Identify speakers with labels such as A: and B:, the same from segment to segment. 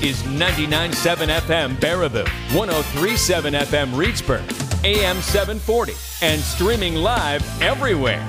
A: is 99.7 FM Baraboo, 103.7 FM Reedsburg, AM 740, and streaming live everywhere.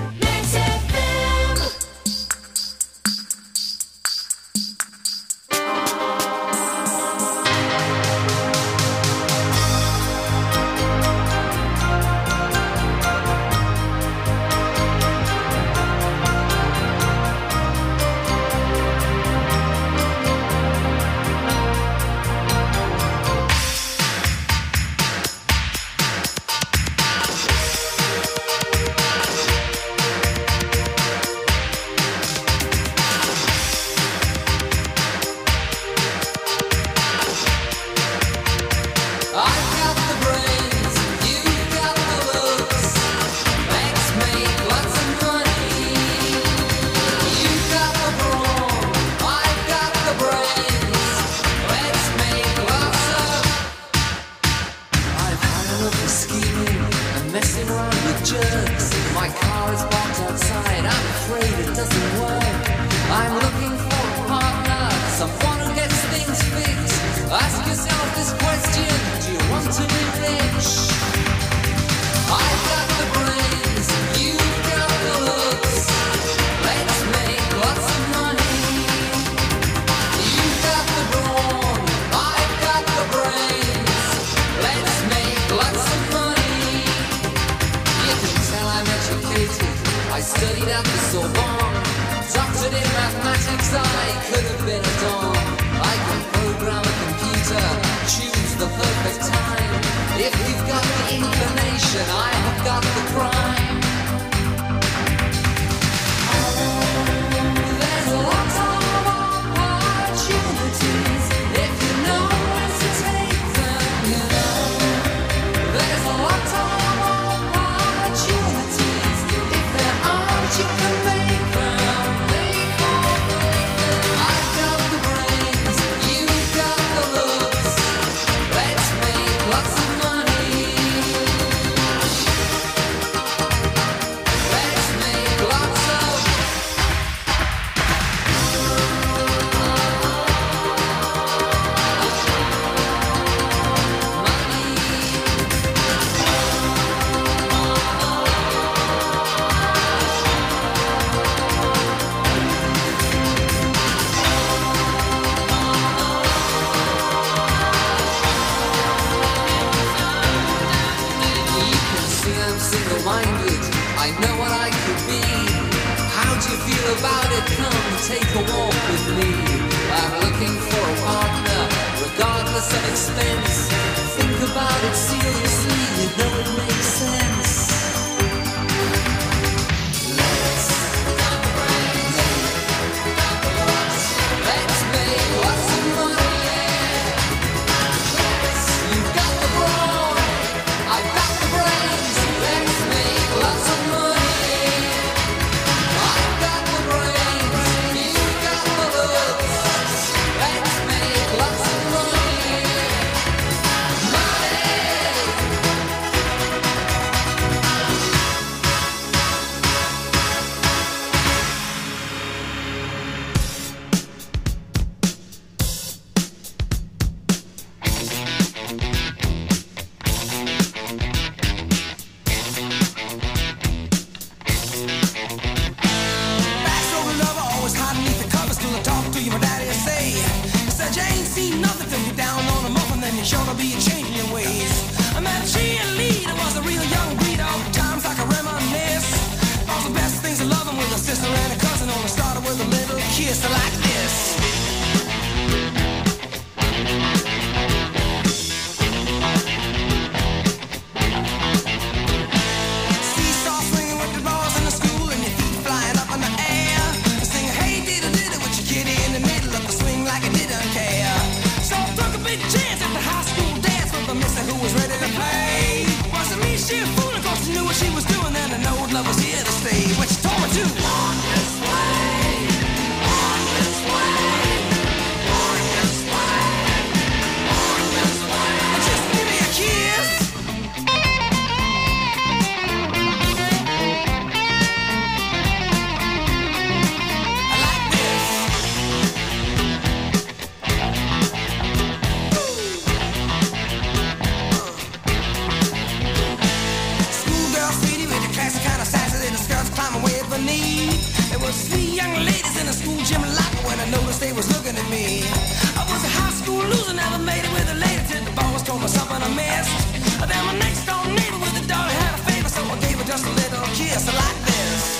B: pissed. Then my next door neighbor with a daughter had a favor, so I gave her just a little kiss like this.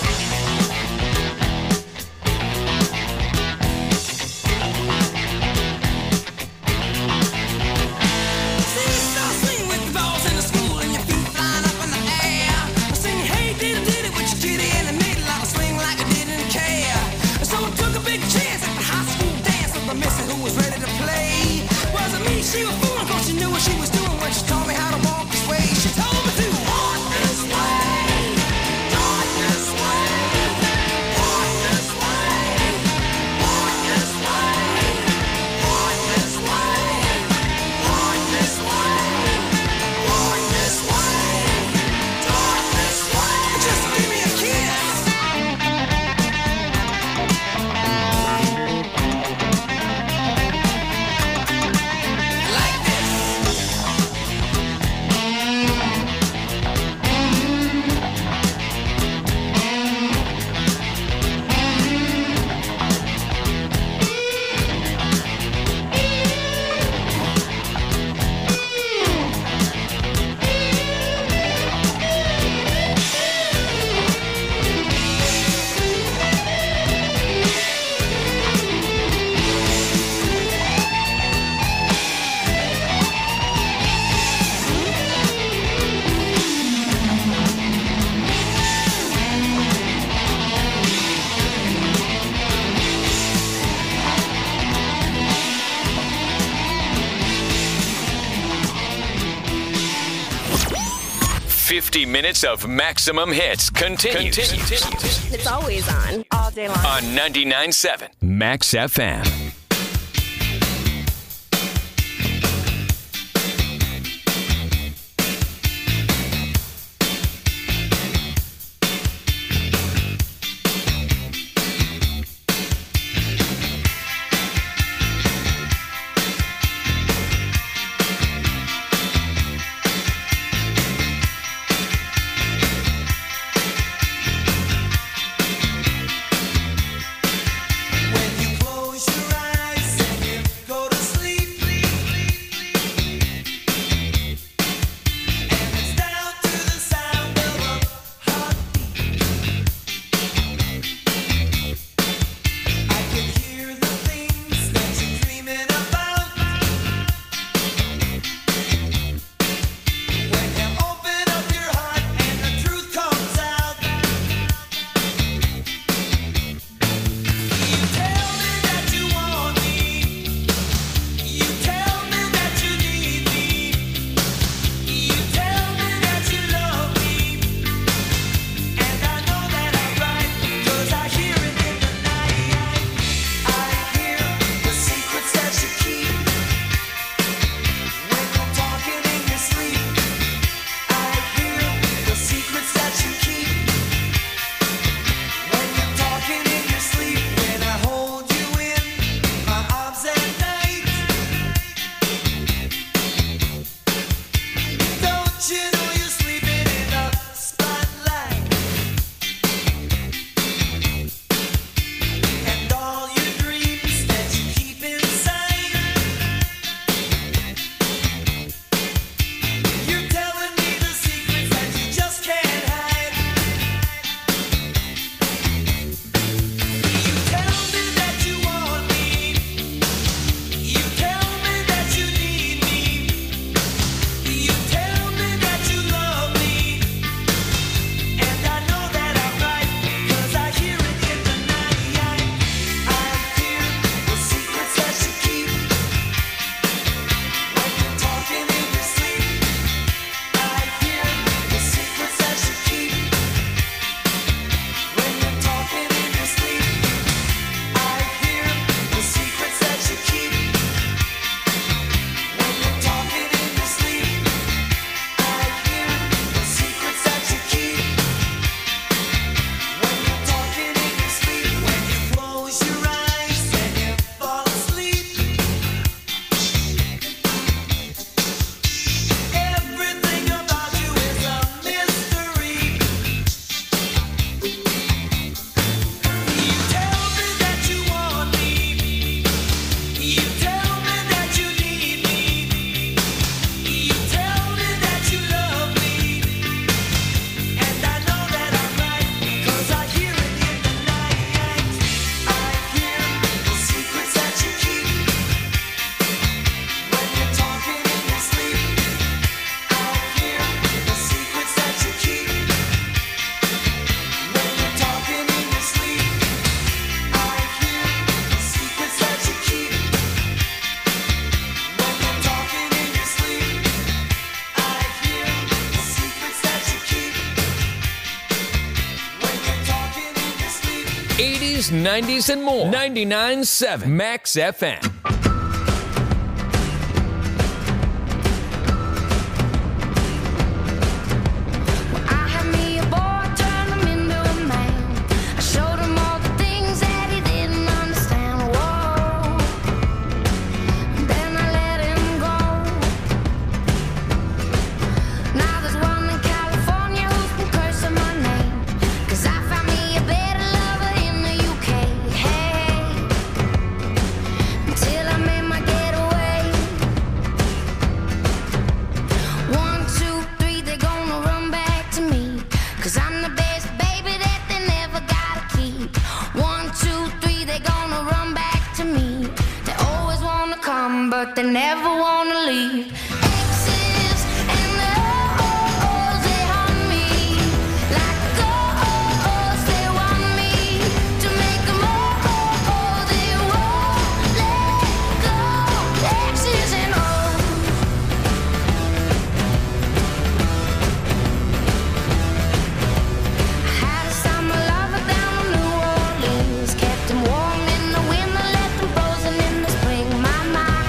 B: She was fooling 'cause she knew what she was doing when she taught me how to walk this way. She told me to walk this way, walk this way, walk this way, walk this way, walk this way, walk this way, walk this way, walk this way. Just give me a kiss.
A: Minutes of maximum hits continues.
C: It's always on, all day long.
A: On 99.7 Max FM. 80s, 90s, and more. 99.7 Max FM.
D: But they never wanna leave. Exes and the O's, they haunt me like ghosts. They want me to make them all. They won't let go. Exes and O's. I had a summer lover down in New Orleans, kept him warm in the winter, left him frozen in the spring. My mind.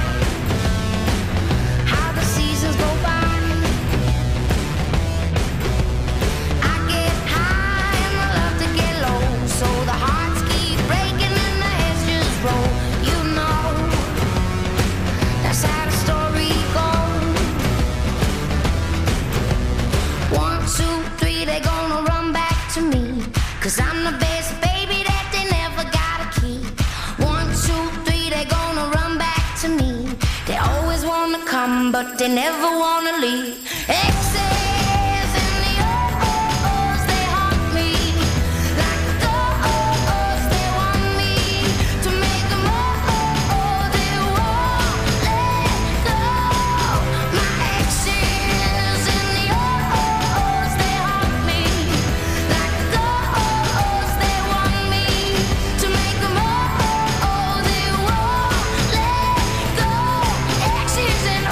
D: Cause I'm the best baby that they never gotta keep. 1, 2, 3, they gonna run back to me. They always wanna come, but they never wanna leave. Exes and the O's, they haunt me like ghosts. They want me to make them all. They won't let go. My exes and the O's, they haunt me like ghosts. They want me to make them all. They won't let go. Exes and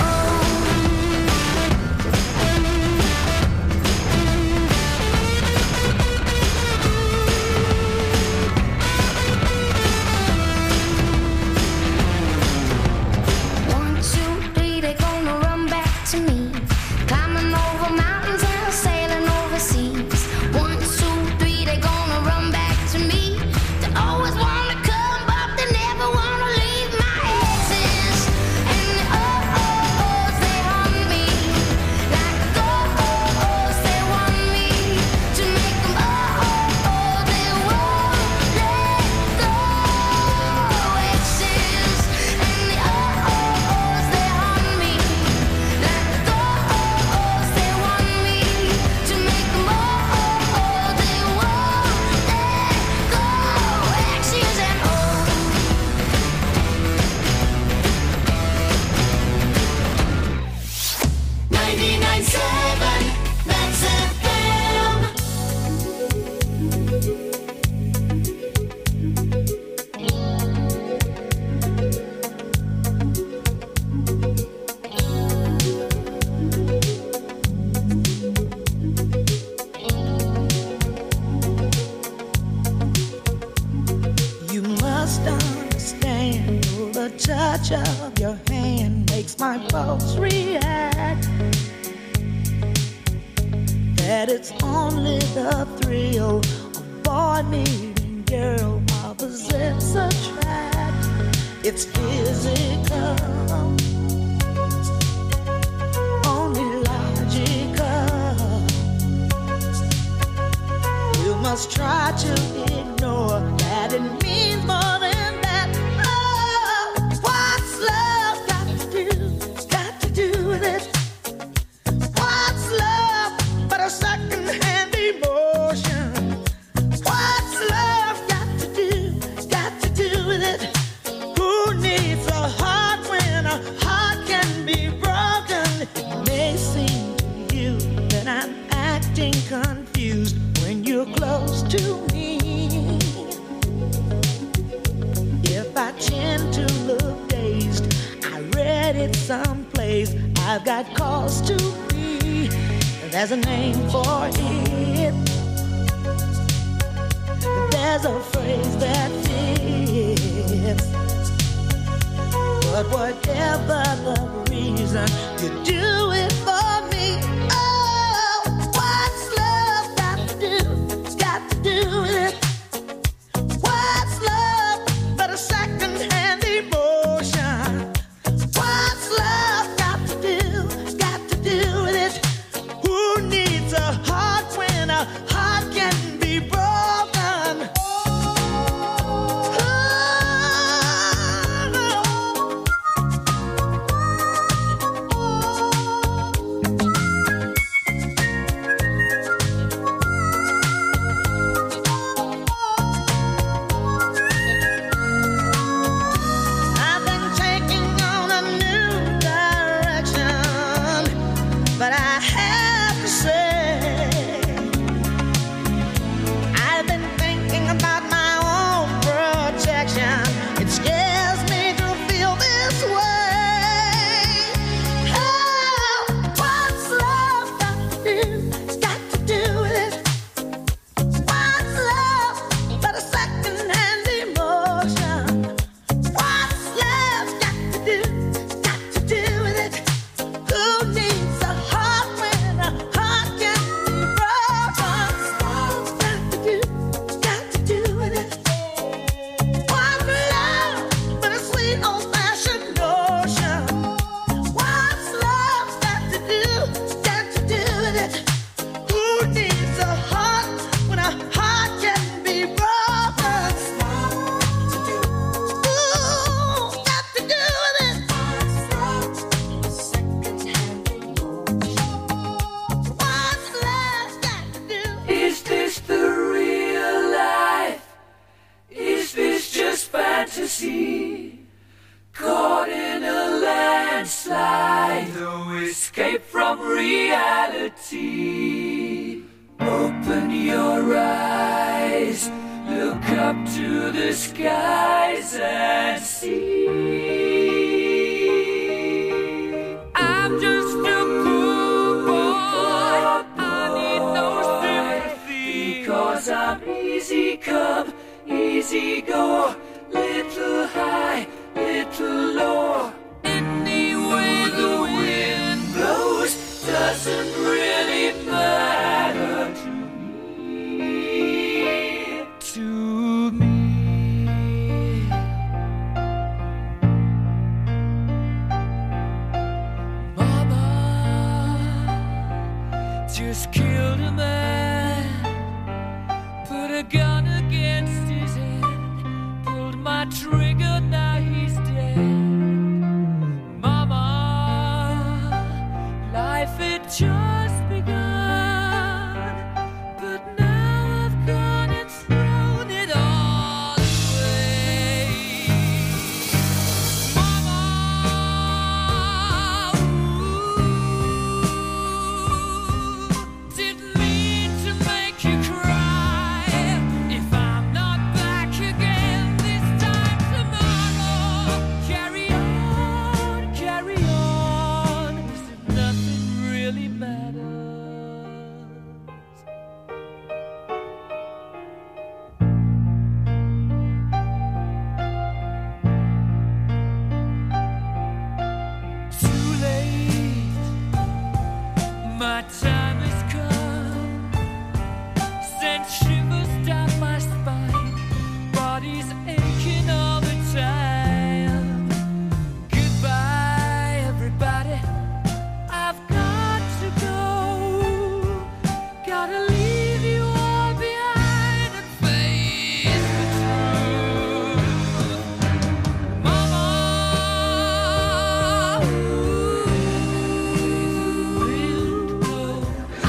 D: touch of your hand makes my pulse react. That it's only the thrill of boy meeting girl, opposites attract. It's physical, only logical. You must try to ignore that it means more than that. Oh, what's love got to do? Got to do with it. What's love but a second-hand emotion? What's love got to do? Got to do with it. Who needs a heart when a heart can be broken? It may seem to you that I'm acting confused when you're close to me. If I tend to look dazed, I read it someplace. I've got cause to be. There's a name for it.
E: there's a phrase that fits. But whatever the reason, you do it for me. Oh, what's love got to do? It's got to do with it. What's love but a second-hand emotion? What's love got to do? It's got to do with it. Who needs a heart when a heart can be broken? I've been taking on a new direction, but I have to say, I've been thinking about my own protection. It scares me to feel this way. Oh, what's love got to do? It's got to do with it. What's love but a second-hand emotion? What's love got to do? Got to do with it. Who needs a heart when a heart can be broken? What's love got to do? Got to do with it. What's love but a sweet old-fashioned notion? What's love got to do? Got to do with it. Who needs a heart when a heart can be broken? Ooh, got to do with it. What's love got to do?
F: Is this the real life? Is this just fantasy? Caught in a landslide, no escape from reality. Open your eyes, look up to the skies and see. I'm just a poor boy, I need no sympathy, because I'm easy come, easy go, little high, little low. Any way the wind blows doesn't really matter to me. To me. Mama just killed a man, put a gun against his head, pulled my trigger, now he's dead. Mama, life had just begun, but now I've gone and thrown it all away. Mama, didn't mean to make you cry. If I'm not back again this time tomorrow, carry on, carry on, as if nothing really matters. Too late, my time has come. Sent shivers down my spine, body's aching all the time. Goodbye, everybody, I've got to go. Gotta leave you all behind and face the truth. Mama, ooh, will know.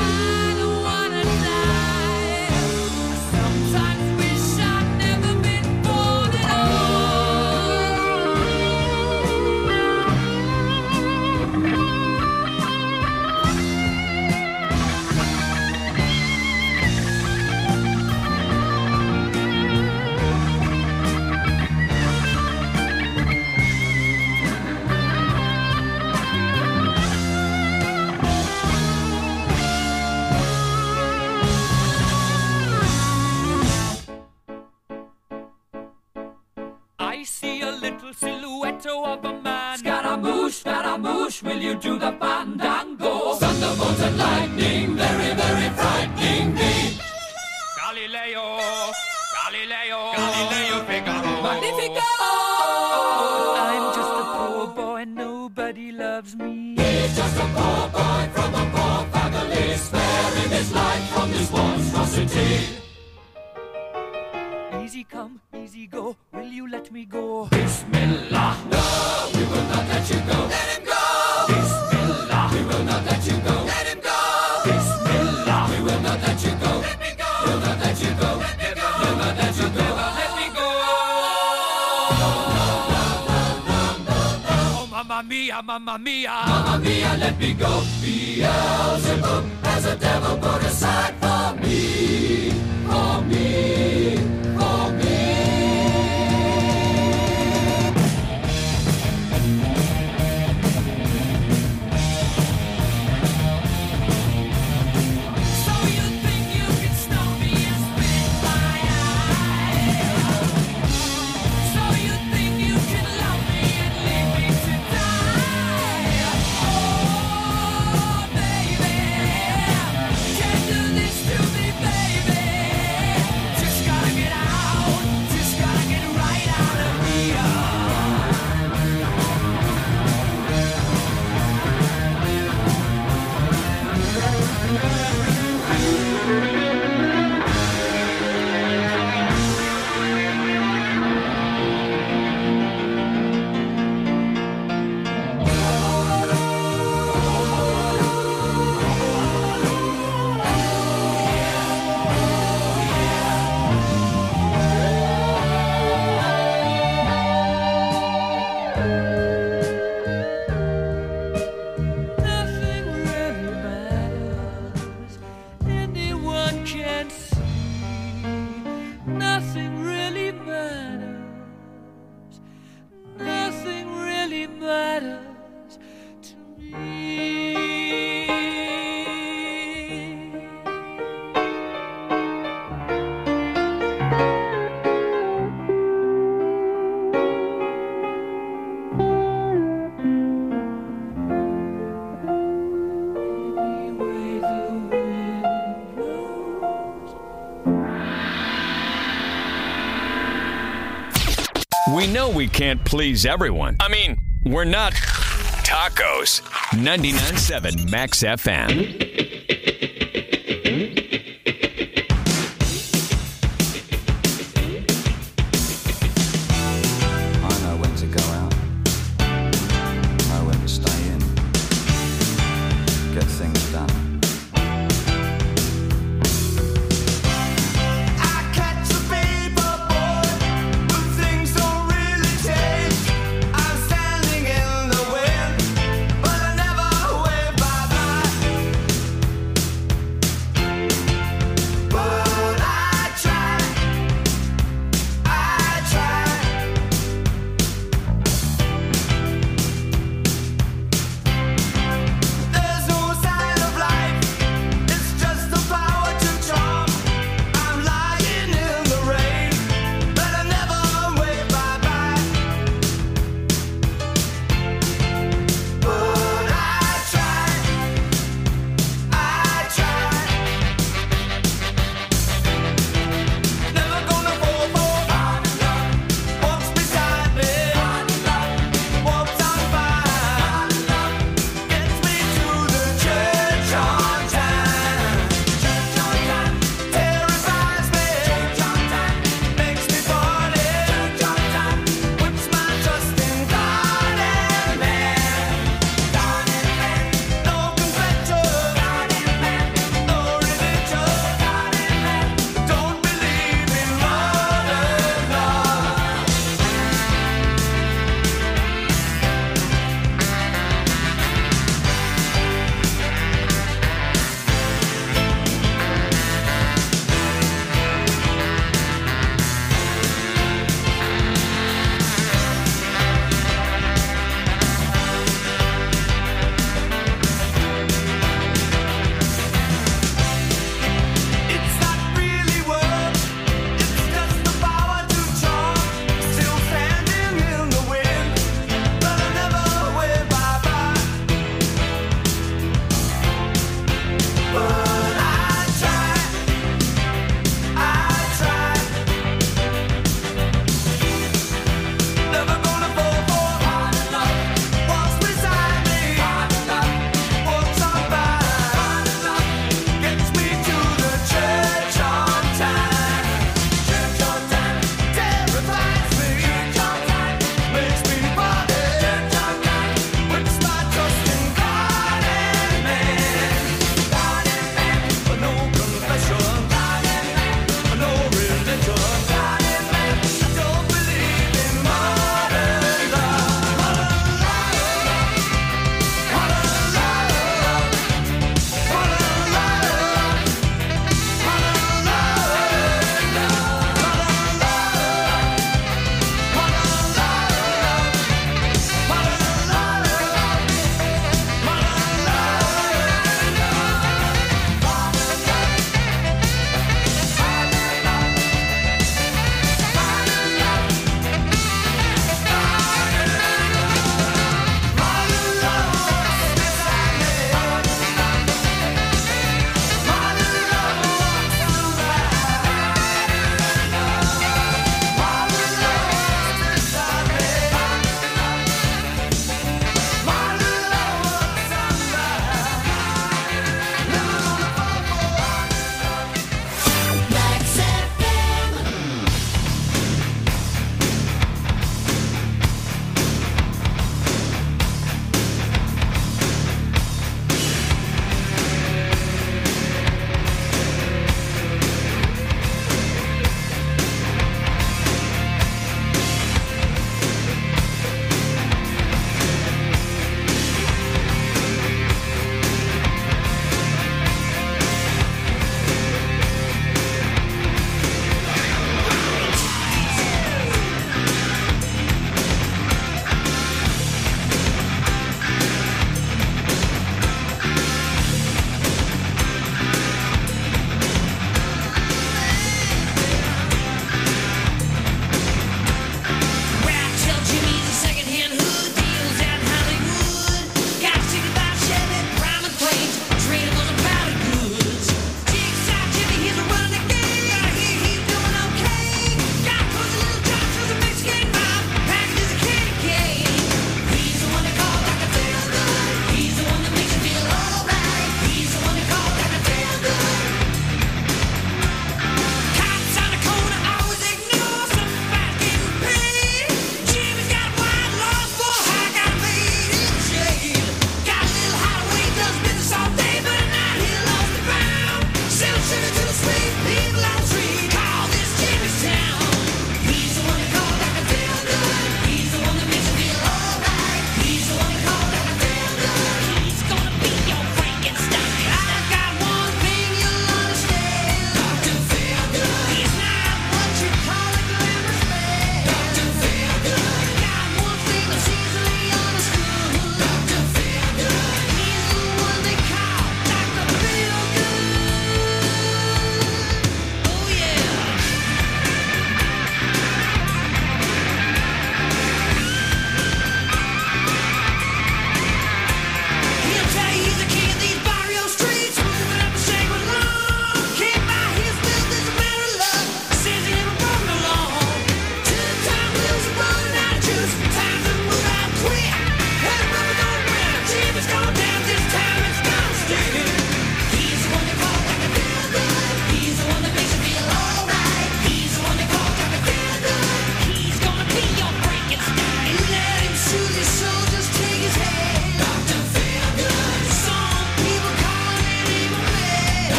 F: motto of a man. Scaramouche, will you do the fandango? Thunderbolt and lightning, very, very frightening me. Galileo, Figaro. Magnifico! I'm just a poor boy, nobody loves me. He's just a poor boy from a poor family, sparing his life from this monstrosity. Easy come, easy go, will you let me go? Bismillah, no, we will not let you go. Let him go! Bismillah, we will not let you go. Let him go! Bismillah, we will not let you go. Let me go! We'll not let you go. Let me go! We'll not let you go. Let me go! Oh, mamma mia, mamma mia. Mamma mia, let me go. Beelzebub has a devil put aside for me. For me. For me. So you think you can stop me and spit my eye? So you think you can love me and leave me to die? Oh, baby, can't do this to me, baby. Just gotta get out, just gotta get right out of here. Nothing really matters. Anyone can see. Nothing really matters. Nothing really matters to me. Any way the wind blows.
A: We know we can't please everyone. I mean, we're not tacos. 99.7 Max FM.
G: I know when to go out, know when to stay in, get things done.
B: I catch a paper boy, but things don't really change. I'm standing in the wind, but I never wave bye-bye.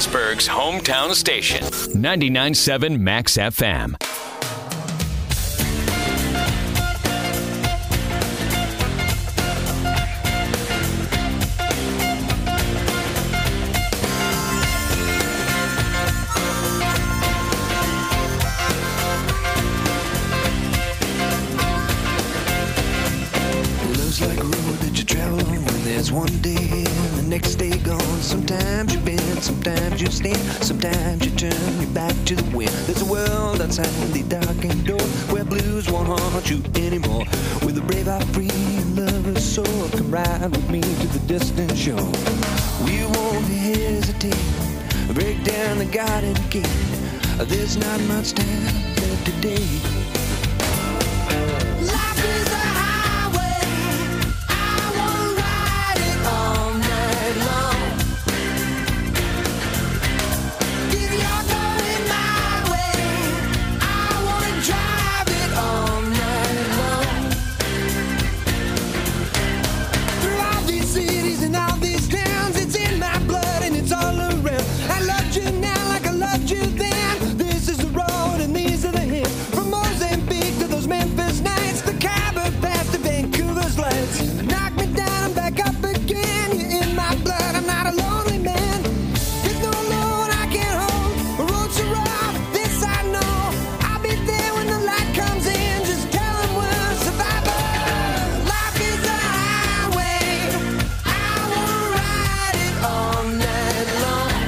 A: Reedsburg's hometown station, 99.7 Max FM.
H: Love's like a road that you travel on when there's one day here and the next day gone. Sometimes you bend, sometimes you stand, sometimes you turn your back to the wind. There's a world outside the darkened door where blues won't haunt you anymore. With a brave heart free and lover's soul, come ride with me to the distant shore. We won't hesitate, break down the garden gate. There's not much time left today.
B: Life is a highway. I wanna ride it all night long. If you're going my way, I wanna drive it all night long. Through all these cities and all these towns, it's in my blood and it's all around. I loved you now like I loved you then. This is the road and these are the hills. From Mozambique to those Memphis nights, the Khyber Pass to Vancouver's lights. Knock me down, I'm back up again. You're in my blood, I'm not a lonely man. There's no load I can't hold. The road's so rough, this I know. I'll be there when the light comes in. Just tell them we're survivors. Life is a highway. I wanna ride it all night long.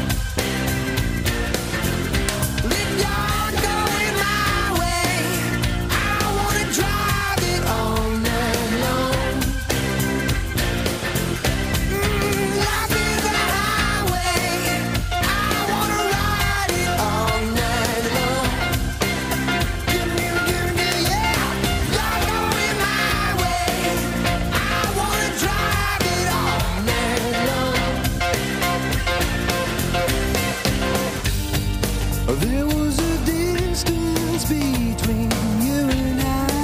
B: If you're going my way, I wanna drive it all night long. Life is a highway. I wanna ride it all night long. Give me, yeah. You're going my way. I wanna drive it all night long. There was a distance between you and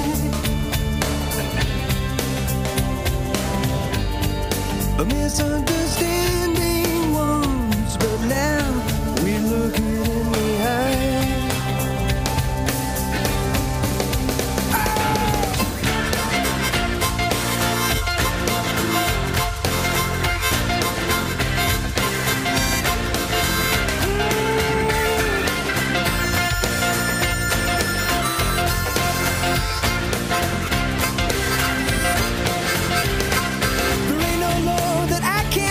B: I. A misunderstanding once, but now we look it in the eye. There ain't no load that I can't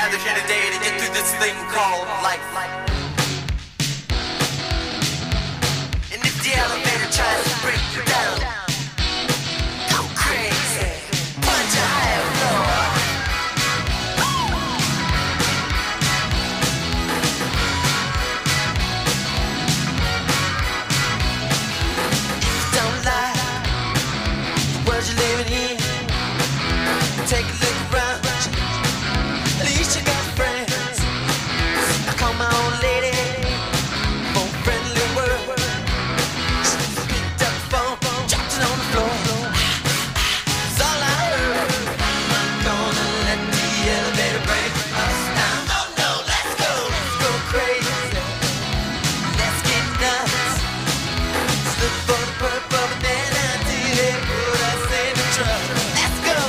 B: gathered here today to get through this thing called life. And if the elevator tries to break you down, go crazy, punch a higher floor. Don't lie, the world you're living in. Take a look around, at least you got friends. I call my old lady for a friendly word. She picked up the phone, dropped it on the floor. It's all I heard. I'm gonna let the elevator break us down. Oh no, let's go crazy. Let's get nuts. Let's look for the purple banana till they put us in the trouble. Let's go.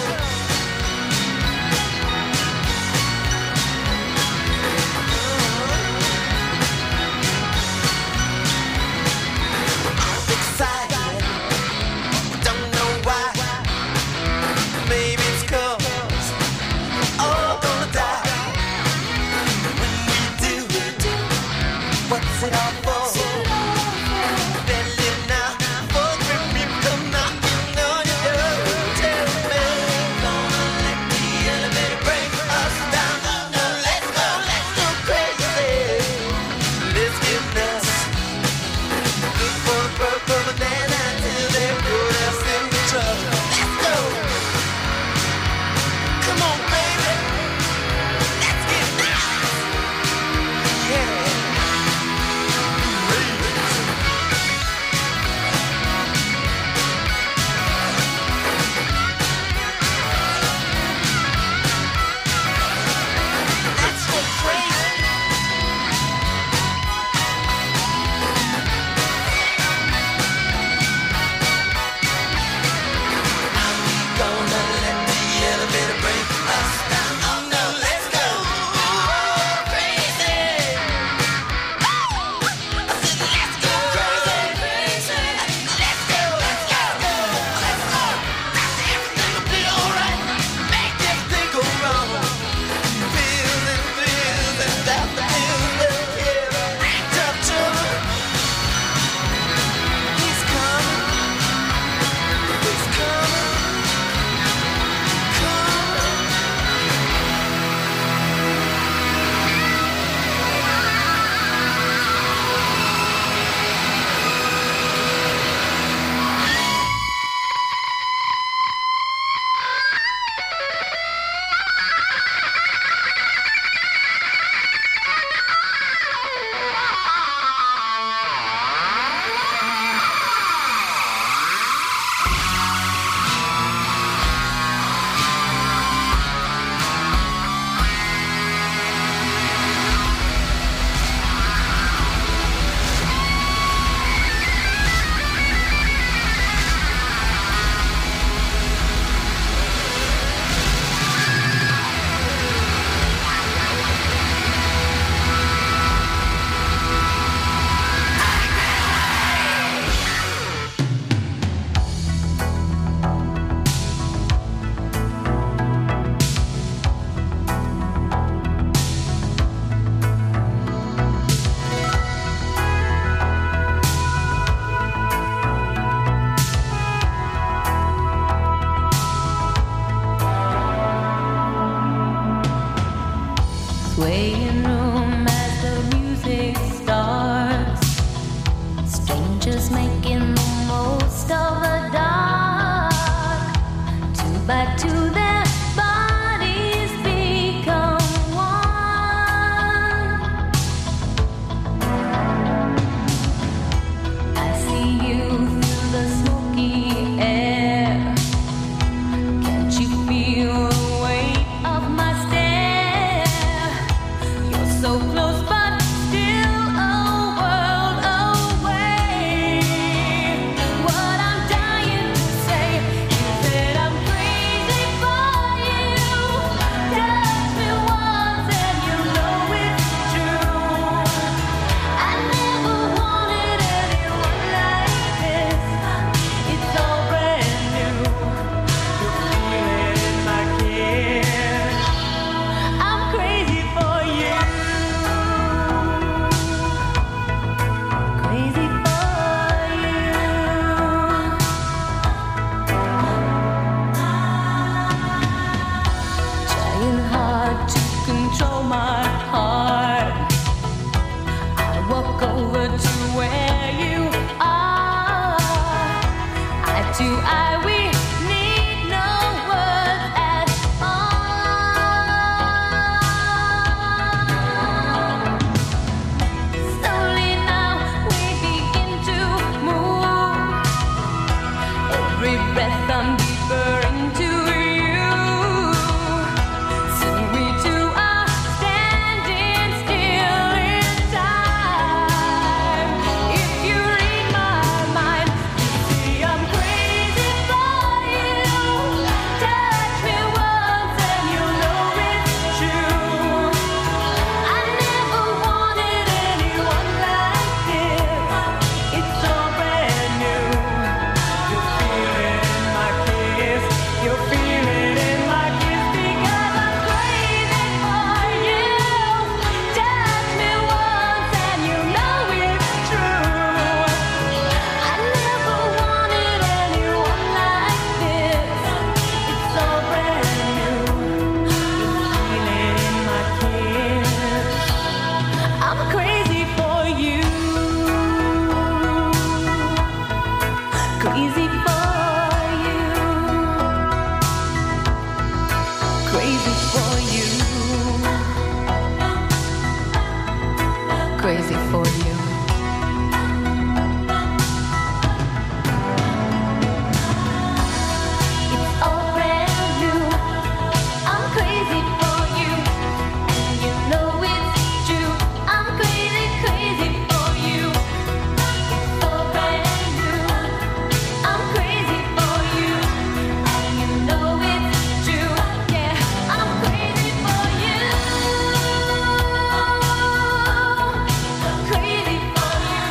B: Excited, don't know why. Maybe it's 'cause all gonna die. When we do, what's it all for? Better live now, before grim people come knocking on your door. Tell me, gonna let the elevator break us down. No, let's go crazy. Let's get nuts. Look for the purple banana till they put us in the trouble. Let's go. Come on, baby. Let's get nuts. Yeah. Let's go crazy. Gonna let the elevator break us down. Oh no, let's go crazy. I said let's go crazy. Let's go. Everything will be alright. Make everything go wrong. Feels and doubt the feels. Yeah, tough trouble. He's coming. He's coming.
I: Swaying room as the music starts. Strangers making the most of the dark. Two by two their bodies become one. I see you through the smoky air. Can't you feel the weight of my stare? You're so close but still a world away. What I'm dying to say is that I'm crazy for you. Touch me once and you know it's true. I never wanted anyone like this. It's all brand new. The feeling in my kiss. I'm crazy crazy for you. It's all brand new. I'm crazy for you, and you know it's true. I'm crazy, crazy for you. It's all brand new. I'm crazy for you, and you know it's true. Yeah, I'm crazy for you. Crazy for you,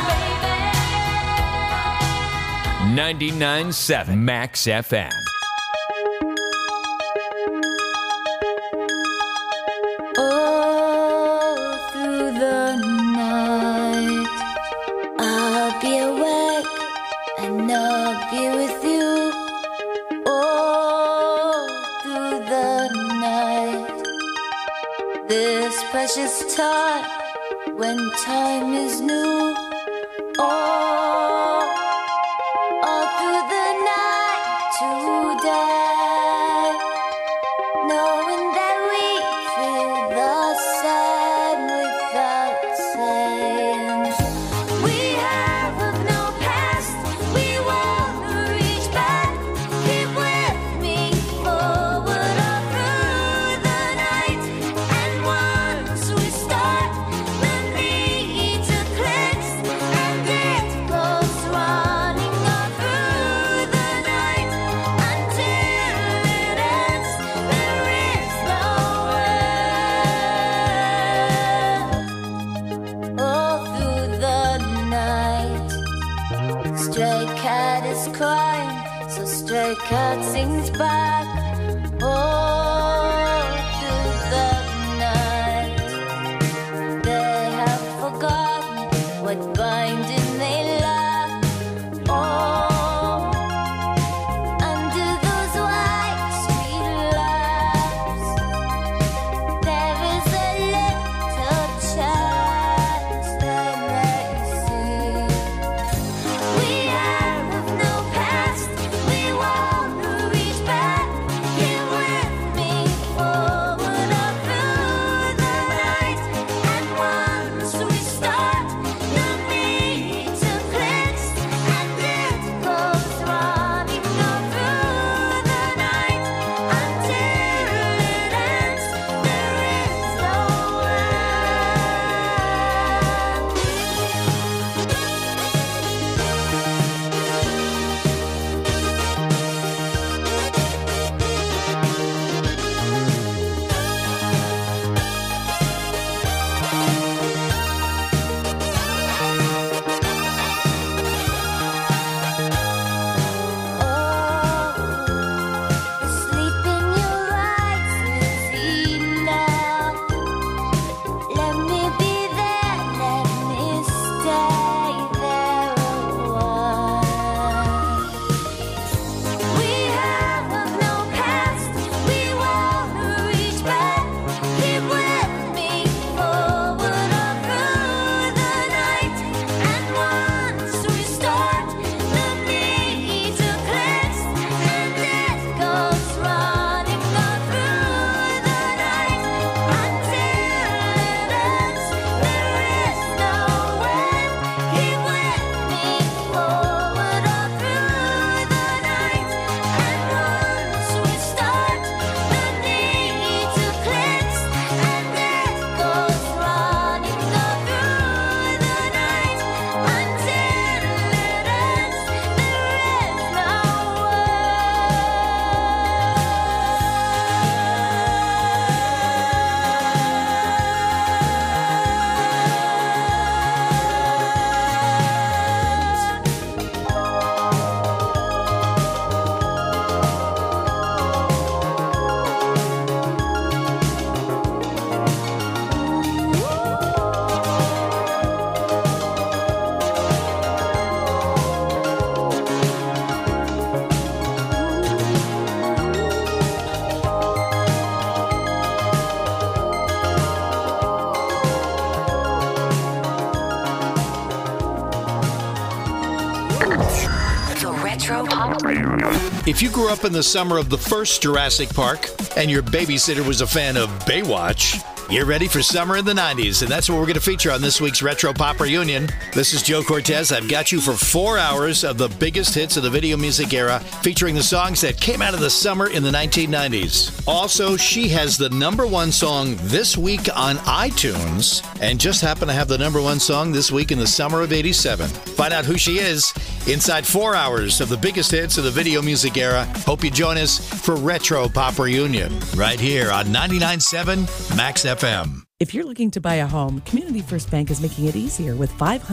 I: baby.
A: 99.7 Max FM.
I: All through the night, I'll be awake and I'll be with you. All through the night, this precious time when time is new. All through the night today, knowing that we feel the same without saying. We have no past, we wanna reach back. Keep with me forward all through the night. And once we start, the need to cleanse, and it goes running all through the night until it ends. There is no end. All through the night, stray cat is crying, so stray cat sings back. All through the night, they have forgotten what binding they lack. Oh, under those white street lamps, there is a little chance they may see. We have no past, we wanna reach back. Here with me forward all through the night. And once we start, the need to cleanse, and it goes running all through the night until it ends. There is no sleep in your eyes is enough. Let me be there, let me stay there a while. We have no past, we wanna reach back. Keep with me forward all through the night. And once we start, the need to cleanse, and it goes running all through the night until it ends. There is no end. Keep with me forward all through the night. And once we start, the need to cleanse, and it goes running all through the night until it ends.
J: If you grew up in the summer of the first Jurassic Park and your babysitter was a fan of Baywatch,
K: You're ready for summer in the 90s, and that's what we're going to feature on this week's Retro Pop Reunion. This is Joe Cortez. I've got you for 4 hours of the biggest hits of the video music era, featuring the songs that came out of the summer in the 1990s. Also, she has the #1 song this week on iTunes, and just happened to have the #1 song this week in the summer of '87. Find out who she is inside 4 hours of the biggest hits of the video music era. Hope you join us for Retro Pop Reunion, right here on 99.7 Max FM.
L: If you're looking to buy a home, Community First Bank is making it easier with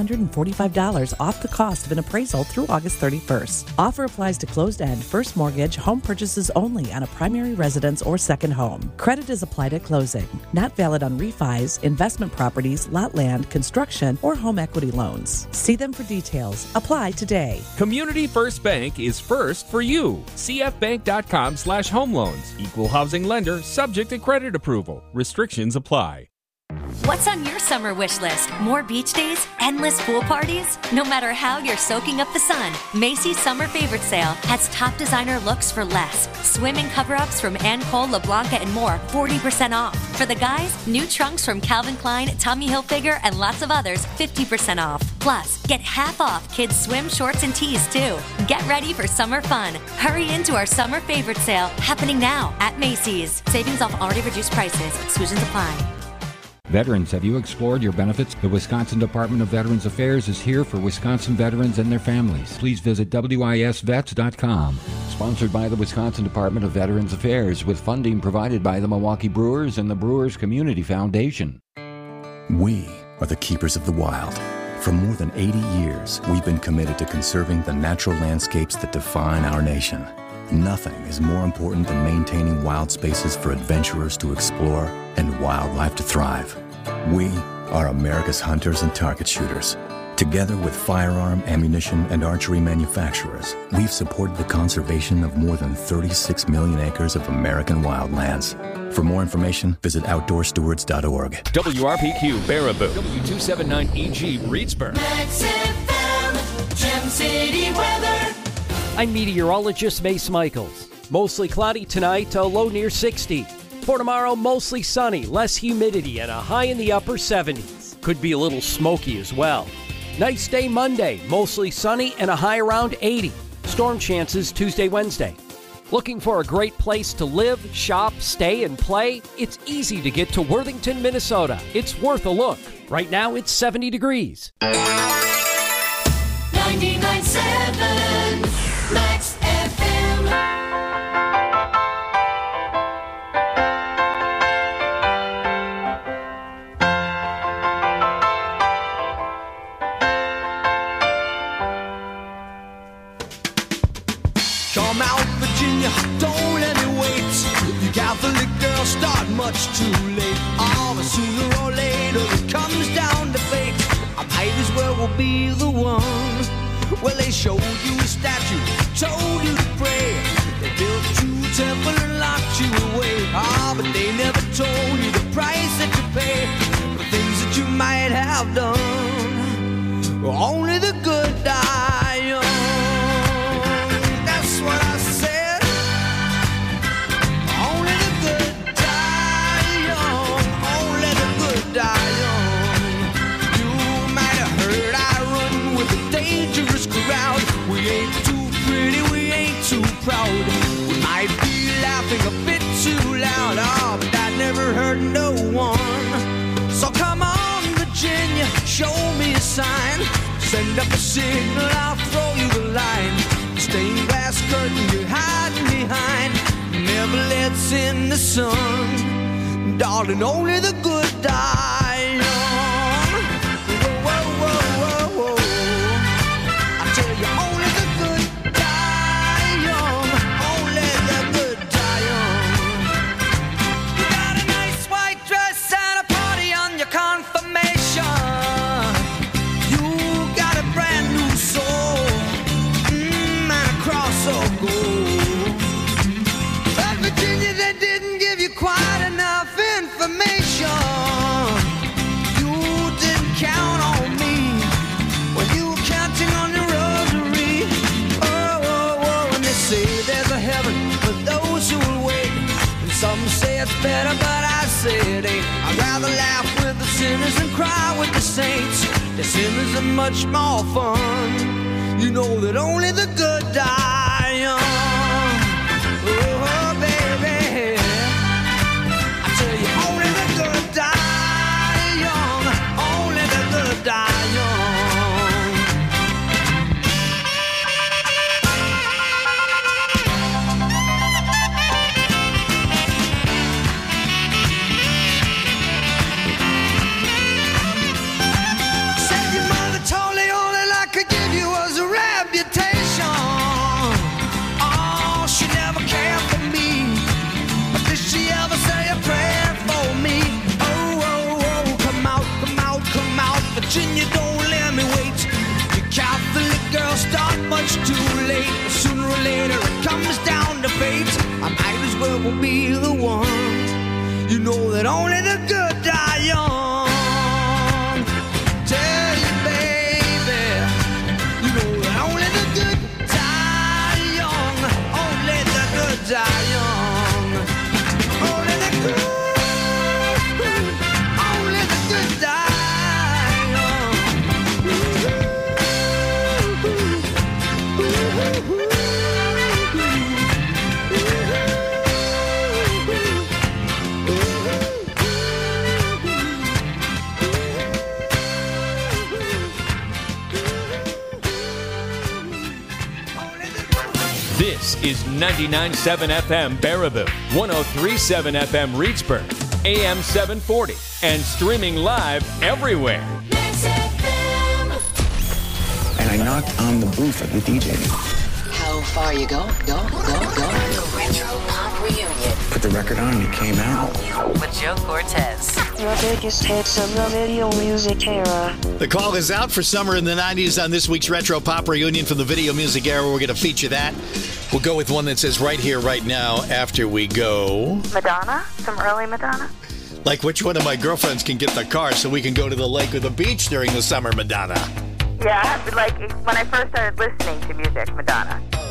L: $545 off the cost of an appraisal through August 31st. Offer applies to closed-end first mortgage home purchases only on a primary residence or second home. Credit is applied at closing. Not valid on refis, investment properties, lot land, construction, or home equity loans. See them for details. Apply today.
M: Community First Bank is first for you. cfbank.com/home loans. Equal housing lender, subject to credit approval. Restrictions apply.
N: What's on your summer wish list? More beach days? Endless pool parties? No matter how you're soaking up the sun, Macy's Summer Favorite Sale has top designer looks for less. Swimming cover-ups from Anne Cole, LeBlanca, and more, 40% off. For the guys, new trunks from Calvin Klein, Tommy Hilfiger, and lots of others, 50% off. Plus, get half off kids' swim shorts and tees, too. Get ready for summer fun. Hurry into our Summer Favorite Sale, happening now at Macy's. Savings off already reduced prices. Exclusions apply.
O: Veterans, have you explored your benefits? The Wisconsin Department of Veterans Affairs is here for Wisconsin veterans and their families. Please visit wisvets.com. Sponsored by the Wisconsin Department of Veterans Affairs, with funding provided by the Milwaukee Brewers and the Brewers Community Foundation.
P: We are the keepers of the wild. For more than 80 years, we've been committed to conserving the natural landscapes that define our nation. Nothing is more important than maintaining wild spaces for adventurers to explore and wildlife to thrive. We are America's hunters and target shooters. Together with firearm, ammunition, and archery manufacturers, we've supported the conservation of more than 36 million acres of American wildlands. For more information, visit outdoorstewards.org.
A: WRPQ Baraboo, W279EG Reedsburg.
B: Max FM, Gem City weather.
Q: I'm meteorologist Mace Michaels. Mostly cloudy tonight, a low near 60. For tomorrow, mostly sunny, less humidity, and a high in the upper 70s. Could be a little smoky as well. Nice day Monday, mostly sunny and a high around 80. Storm chances Tuesday, Wednesday. Looking for a great place to live, shop, stay, and play? It's easy to get to Worthington, Minnesota. It's worth a look. Right now, it's 70 degrees.
B: 99.7 Max FM.
R: Come out, Virginia, don't let me wait. You Catholic girls start much too late. Oh, but sooner or later it comes down to fate. I might as well be the one. Well, they showed you a statue, told you to pray. They built you a temple and locked you away. Ah, but they never told you the price that you pay for things that you might have done. Only the good die young. That's what I said. Only the good die young. Only the good die young. You might have heard I run with a dangerous crowd. We ain't too pretty, we ain't too proud. We might be laughing a bit too loud. Oh, but that never hurt no one. So come on, Virginia, show me a sign. Send up a signal, I'll throw you the line. Stained glass curtain you're hiding behind never lets in the sun. Darling, only the good die young. Whoa, whoa, whoa, whoa, whoa. I tell you, only the good die young. Only the good die young. You got a nice white dress and a party on your confirmation. You got a brand new soul, and a cross of gold. But Virginia, they didn't give you quite enough information. You didn't count on me when you were counting on your rosary. Oh, oh, oh, and they say there's a heaven for those who will wait. And some say it's better, but I say city. I'd rather laugh with the sinners than cry with the saints. The sinners are much more fun. You know that only the good die young. Oh, baby, I tell you, only the good die young. Only the good die young. Said your mother told me all that I could give you was a reputation. Oh, she never cared for me. But did she ever say a prayer for me? Oh, oh, oh, come out, come out, come out. Virginia, don't let me wait. You Catholic girls start much too late. Sooner or later it comes down to fate. I might as well be the one. You know that only the good die young. Tell you, baby, you know that only the good die young. Only the good die young. Only the good, only the good die young.
A: This is 99.7 FM Baraboo, 103.7 FM Reedsburg, AM 740, and streaming live everywhere.
S: And I knocked on the booth of the DJ.
T: How far you go? Go. The Retro Pop Reunion.
S: Put the record on and it came out.
T: With Joe Cortez.
U: Your biggest hits of the video music era.
K: The call is out for Summer in the 90s on this week's Retro Pop Reunion from the video music era. We're going to feature that. We'll go with one that says right here, right now, after we go.
V: Madonna? Some early Madonna?
K: Like which one of my girlfriends can get the car so we can go to the lake or the beach during the summer, Madonna?
V: Yeah, like when I first started listening to music, Madonna.